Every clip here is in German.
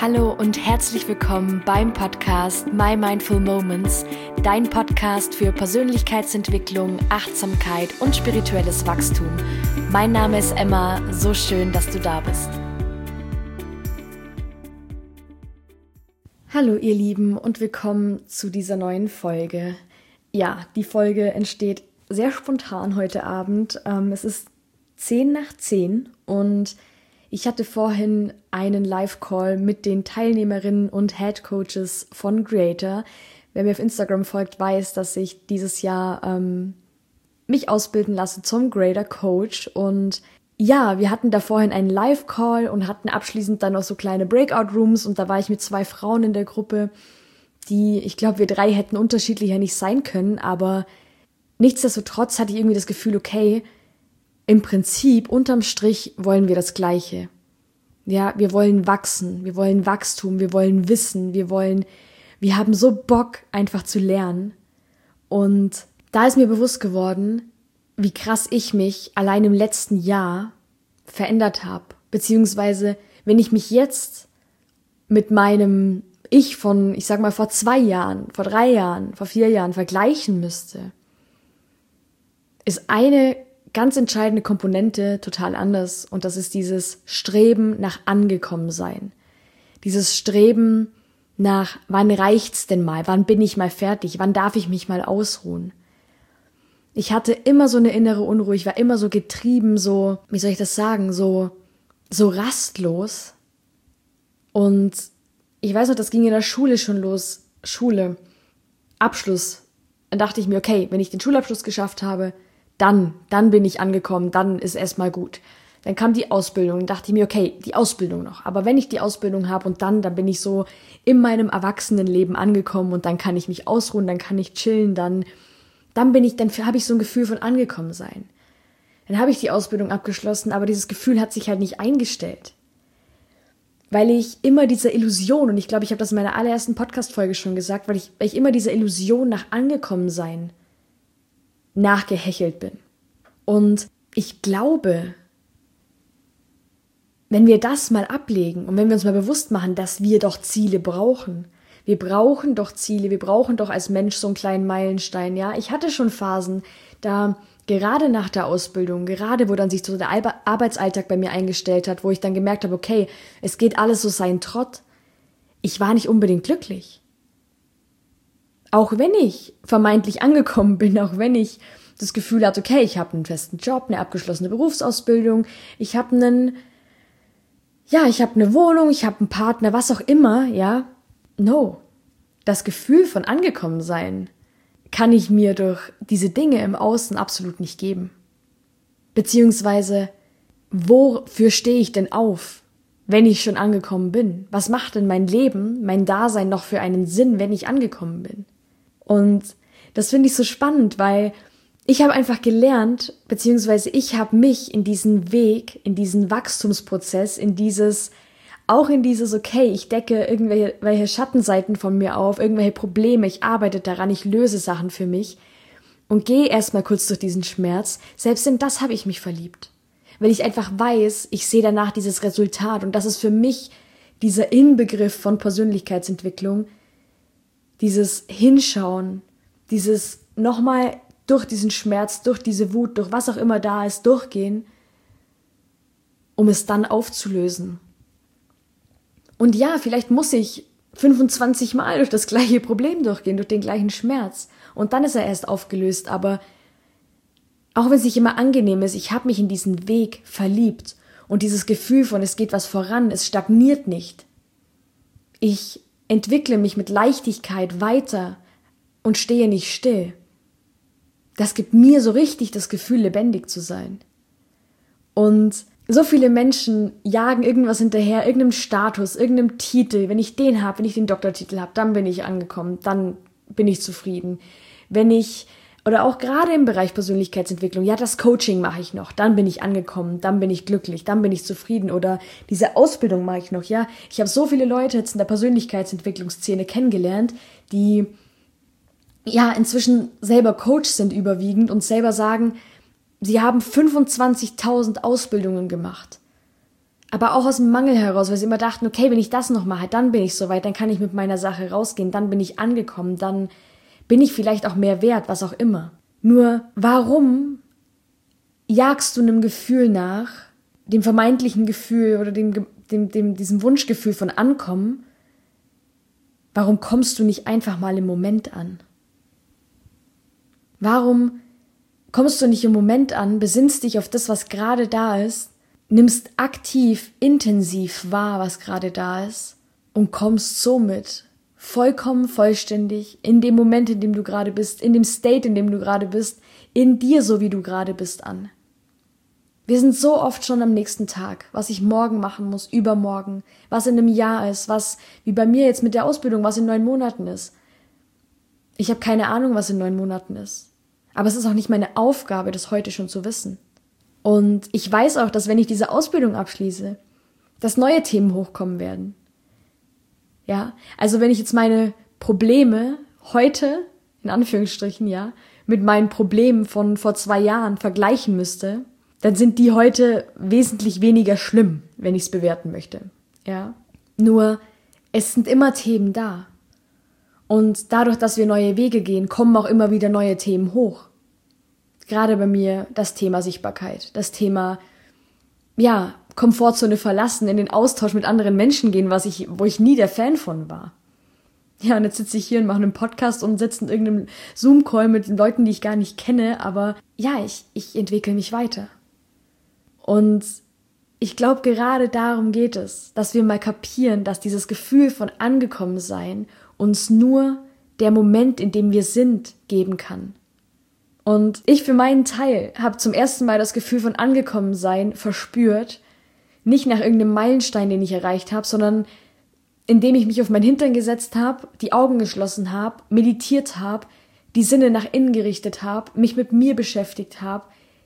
Hallo und herzlich willkommen beim Podcast My Mindful Moments, dein Podcast für Persönlichkeitsentwicklung, Achtsamkeit und spirituelles Wachstum. Mein Name ist Emma, so schön, dass du da bist. Hallo ihr Lieben und willkommen zu dieser neuen Folge. Ja, die Folge entsteht sehr spontan heute Abend. Es ist 10:10 und ich hatte vorhin einen Live-Call mit den Teilnehmerinnen und Head-Coaches von Greater. Wer mir auf Instagram folgt, weiß, dass ich dieses Jahr mich ausbilden lasse zum Greater-Coach. Und ja, wir hatten da vorhin einen Live-Call und hatten abschließend dann noch so kleine Breakout-Rooms. Und da war ich mit 2 Frauen in der Gruppe, die, ich glaube, wir 3 hätten unterschiedlicher nicht sein können. Aber nichtsdestotrotz hatte ich irgendwie das Gefühl, okay, im Prinzip, unterm Strich, wollen wir das Gleiche. Ja, wir wollen wachsen, wir wollen Wachstum, wir wollen Wissen, wir haben so Bock, einfach zu lernen. Und da ist mir bewusst geworden, wie krass ich mich allein im letzten Jahr verändert habe. Beziehungsweise, wenn ich mich jetzt mit meinem Ich von, ich sag mal, vor 2 Jahren, vor 3 Jahren, vor 4 Jahren vergleichen müsste, ist eine ganz entscheidende Komponente total anders und das ist dieses Streben nach Angekommensein. Dieses Streben nach, wann reicht's denn mal, wann bin ich mal fertig, wann darf ich mich mal ausruhen. Ich hatte immer so eine innere Unruhe, ich war immer so getrieben, so, wie soll ich das sagen, so rastlos. Und ich weiß noch, das ging in der Schule schon los, Schule, Abschluss. Dann dachte ich mir, okay, wenn ich den Schulabschluss geschafft habe, dann bin ich angekommen, dann ist erstmal gut. Dann kam die Ausbildung, dann dachte ich mir, okay, die Ausbildung noch. Aber wenn ich die Ausbildung habe und dann bin ich so in meinem Erwachsenenleben angekommen und dann kann ich mich ausruhen, dann kann ich chillen, dann habe ich so ein Gefühl von angekommen sein. Dann habe ich die Ausbildung abgeschlossen, aber dieses Gefühl hat sich halt nicht eingestellt. Weil ich immer dieser Illusion, und ich glaube, ich habe das in meiner allerersten Podcast-Folge schon gesagt, weil ich immer dieser Illusion nach angekommen sein nachgehechelt bin. Und ich glaube, wenn wir das mal ablegen und wenn wir uns mal bewusst machen, dass wir doch Ziele brauchen. Wir brauchen doch Ziele, wir brauchen doch als Mensch so einen kleinen Meilenstein, ja. Ich hatte schon Phasen, da gerade nach der Ausbildung, gerade wo dann sich so der Arbeitsalltag bei mir eingestellt hat, wo ich dann gemerkt habe, okay, es geht alles so seinen Trott. Ich war nicht unbedingt glücklich. Auch wenn ich vermeintlich angekommen bin, auch wenn ich das Gefühl hatte, okay, ich habe einen festen Job, eine abgeschlossene Berufsausbildung, ich habe eine Wohnung, ich habe einen Partner, was auch immer, ja. No. Das Gefühl von angekommen sein kann ich mir durch diese Dinge im Außen absolut nicht geben. Beziehungsweise, wofür stehe ich denn auf, wenn ich schon angekommen bin? Was macht denn mein Leben, mein Dasein noch für einen Sinn, wenn ich angekommen bin? Und das finde ich so spannend, weil ich habe einfach gelernt, beziehungsweise ich habe mich in diesen Weg, in diesen Wachstumsprozess, in dieses, okay, ich decke irgendwelche Schattenseiten von mir auf, irgendwelche Probleme, ich arbeite daran, ich löse Sachen für mich und gehe erstmal kurz durch diesen Schmerz. Selbst in das habe ich mich verliebt. Weil ich einfach weiß, ich sehe danach dieses Resultat und das ist für mich dieser Inbegriff von Persönlichkeitsentwicklung, dieses Hinschauen, dieses nochmal durch diesen Schmerz, durch diese Wut, durch was auch immer da ist, durchgehen, um es dann aufzulösen. Und ja, vielleicht muss ich 25 Mal durch das gleiche Problem durchgehen, durch den gleichen Schmerz. Und dann ist er erst aufgelöst, aber auch wenn es nicht immer angenehm ist, ich habe mich in diesen Weg verliebt. Und dieses Gefühl von, es geht was voran, es stagniert nicht. Ich entwickle mich mit Leichtigkeit weiter und stehe nicht still. Das gibt mir so richtig das Gefühl, lebendig zu sein. Und so viele Menschen jagen irgendwas hinterher, irgendeinem Status, irgendeinem Titel. Wenn ich den habe, wenn ich den Doktortitel habe, dann bin ich angekommen, dann bin ich zufrieden. Oder auch gerade im Bereich Persönlichkeitsentwicklung, ja, das Coaching mache ich noch, dann bin ich angekommen, dann bin ich glücklich, dann bin ich zufrieden. Oder diese Ausbildung mache ich noch, ja. Ich habe so viele Leute jetzt in der Persönlichkeitsentwicklungsszene kennengelernt, die ja inzwischen selber Coach sind überwiegend und selber sagen, sie haben 25.000 Ausbildungen gemacht. aber auch aus dem Mangel heraus, weil sie immer dachten, okay, wenn ich das noch mache, dann bin ich soweit, dann kann ich mit meiner Sache rausgehen, dann bin ich angekommen, dann bin ich vielleicht auch mehr wert, was auch immer. Nur warum jagst du einem Gefühl nach, dem vermeintlichen Gefühl oder diesem Wunschgefühl von Ankommen? Warum kommst du nicht einfach mal im Moment an? Warum kommst du nicht im Moment an, besinnst dich auf das, was gerade da ist, nimmst aktiv, intensiv wahr, was gerade da ist und kommst somit vollkommen vollständig in dem Moment, in dem du gerade bist, in dem State, in dem du gerade bist, in dir, so wie du gerade bist, an. Wir sind so oft schon am nächsten Tag, was ich morgen machen muss, übermorgen, was in einem Jahr ist, was, wie bei mir jetzt mit der Ausbildung, was in 9 Monaten ist. Ich habe keine Ahnung, was in 9 Monaten ist. Aber es ist auch nicht meine Aufgabe, das heute schon zu wissen. Und ich weiß auch, dass wenn ich diese Ausbildung abschließe, dass neue Themen hochkommen werden. Ja, also wenn ich jetzt meine Probleme heute, in Anführungsstrichen, ja, mit meinen Problemen von vor 2 Jahren vergleichen müsste, dann sind die heute wesentlich weniger schlimm, wenn ich es bewerten möchte. Ja, nur es sind immer Themen da. Und dadurch, dass wir neue Wege gehen, kommen auch immer wieder neue Themen hoch. Gerade bei mir das Thema Sichtbarkeit, das Thema, ja, Komfortzone verlassen, in den Austausch mit anderen Menschen gehen, wo ich nie der Fan von war. Ja, und jetzt sitze ich hier und mache einen Podcast und sitze in irgendeinem Zoom-Call mit Leuten, die ich gar nicht kenne, aber ja, ich entwickle mich weiter. Und ich glaube, gerade darum geht es, dass wir mal kapieren, dass dieses Gefühl von Angekommensein uns nur der Moment, in dem wir sind, geben kann. Und ich für meinen Teil habe zum ersten Mal das Gefühl von Angekommensein verspürt, nicht nach irgendeinem Meilenstein, den ich erreicht habe, sondern indem ich mich auf meinen Hintern gesetzt habe, die Augen geschlossen habe, meditiert habe, die Sinne nach innen gerichtet habe, mich mit mir beschäftigt habe,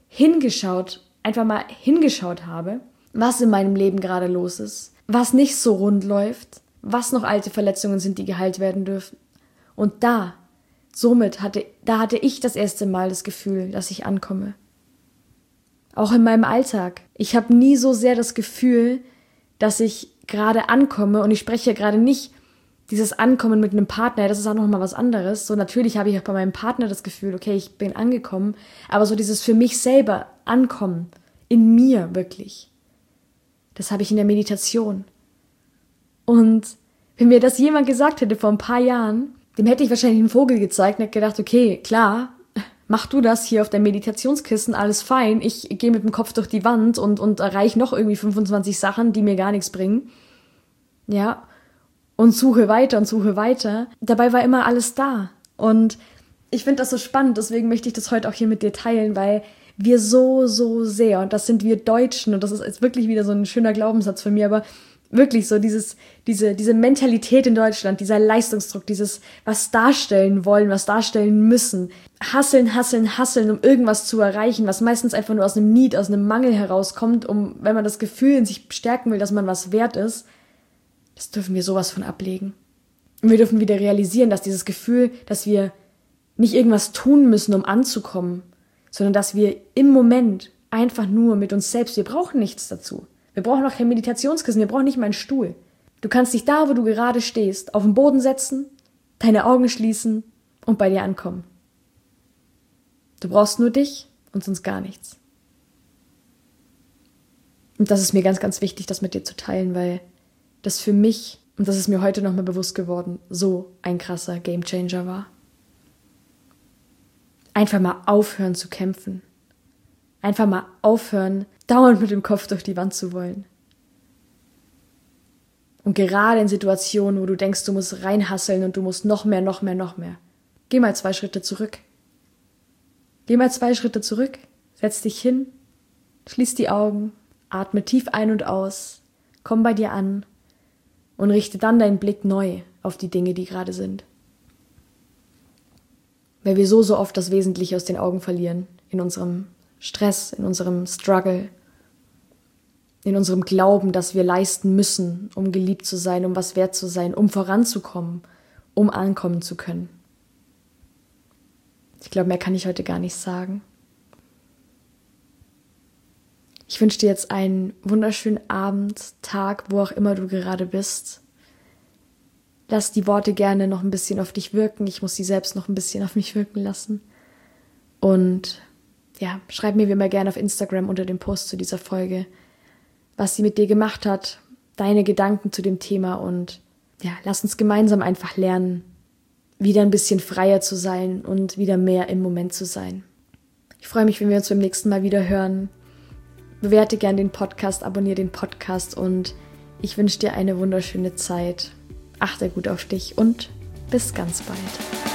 einfach mal hingeschaut habe, was in meinem Leben gerade los ist, was nicht so rund läuft, was noch alte Verletzungen sind, die geheilt werden dürfen. Und somit hatte ich das erste Mal das Gefühl, dass ich ankomme. Auch in meinem Alltag. Ich habe nie so sehr das Gefühl, dass ich gerade ankomme, und ich spreche gerade nicht dieses Ankommen mit einem Partner, das ist auch nochmal was anderes. So, natürlich habe ich auch bei meinem Partner das Gefühl, okay, ich bin angekommen, aber so dieses für mich selber Ankommen, in mir wirklich, das habe ich in der Meditation. Und wenn mir das jemand gesagt hätte vor ein paar Jahren, dem hätte ich wahrscheinlich einen Vogel gezeigt und hätte gedacht, okay, klar, mach du das hier auf deinem Meditationskissen, alles fein, ich gehe mit dem Kopf durch die Wand und erreiche noch irgendwie 25 Sachen, die mir gar nichts bringen. Ja, und suche weiter und suche weiter. Dabei war immer alles da. Und ich finde das so spannend, deswegen möchte ich das heute auch hier mit dir teilen, weil wir so, so sehr, und das sind wir Deutschen, und das ist jetzt wirklich wieder so ein schöner Glaubenssatz von mir, aber wirklich so diese Mentalität in Deutschland, dieser Leistungsdruck, dieses was darstellen wollen, was darstellen müssen. Hasseln, hasseln, hasseln, um irgendwas zu erreichen, was meistens einfach nur aus einem Need, aus einem Mangel herauskommt, wenn man das Gefühl in sich stärken will, dass man was wert ist. Das dürfen wir sowas von ablegen. Und wir dürfen wieder realisieren, dass dieses Gefühl, dass wir nicht irgendwas tun müssen, um anzukommen, sondern dass wir im Moment einfach nur mit uns selbst, wir brauchen nichts dazu. Wir brauchen auch kein Meditationskissen, wir brauchen nicht mal einen Stuhl. Du kannst dich da, wo du gerade stehst, auf den Boden setzen, deine Augen schließen und bei dir ankommen. Du brauchst nur dich und sonst gar nichts. Und das ist mir ganz, ganz wichtig, das mit dir zu teilen, weil das für mich, und das ist mir heute nochmal bewusst geworden, so ein krasser Gamechanger war. Einfach mal aufhören zu kämpfen. Einfach mal aufhören, dauernd mit dem Kopf durch die Wand zu wollen. Und gerade in Situationen, wo du denkst, du musst reinhasseln und du musst noch mehr. Geh mal 2 Schritte zurück. Setz dich hin, schließ die Augen, atme tief ein und aus, komm bei dir an und richte dann deinen Blick neu auf die Dinge, die gerade sind. Weil wir so oft das Wesentliche aus den Augen verlieren, in unserem Stress, in unserem Struggle, in unserem Glauben, dass wir leisten müssen, um geliebt zu sein, um was wert zu sein, um voranzukommen, um ankommen zu können. Ich glaube, mehr kann ich heute gar nicht sagen. Ich Ich wünsche dir jetzt einen wunderschönen Abend, Tag, wo auch immer du gerade bist. Lass die Worte gerne noch ein bisschen auf dich wirken. Ich muss sie selbst noch ein bisschen auf mich wirken lassen. Und ja, schreib mir wie immer gerne auf Instagram unter dem Post zu dieser Folge, was sie mit dir gemacht hat, deine Gedanken zu dem Thema und ja, lass uns gemeinsam einfach lernen, wieder ein bisschen freier zu sein und wieder mehr im Moment zu sein. Ich freue mich, wenn wir uns beim nächsten Mal wieder hören. Bewerte gern den Podcast, abonniere den Podcast und ich wünsche dir eine wunderschöne Zeit. Achte gut auf dich und bis ganz bald.